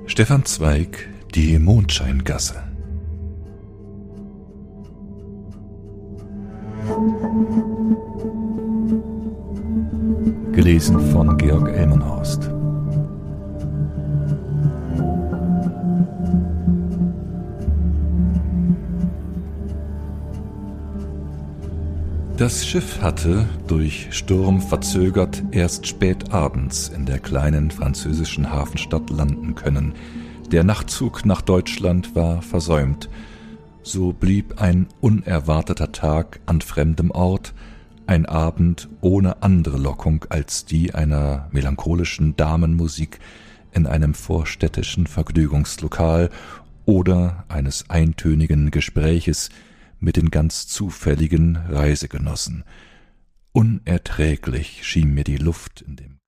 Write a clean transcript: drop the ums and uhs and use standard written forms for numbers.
Stefan Zweig, Die Mondscheingasse. Gelesen von Georg Elmenhorst. Das Schiff hatte, durch Sturm verzögert, erst spät abends in der kleinen französischen Hafenstadt landen können. Der Nachtzug nach Deutschland war versäumt. So blieb ein unerwarteter Tag an fremdem Ort, ein Abend ohne andere Lockung als die einer melancholischen Damenmusik in einem vorstädtischen Vergnügungslokal oder eines eintönigen Gespräches mit den ganz zufälligen Reisegenossen. Unerträglich schien mir die Luft in dem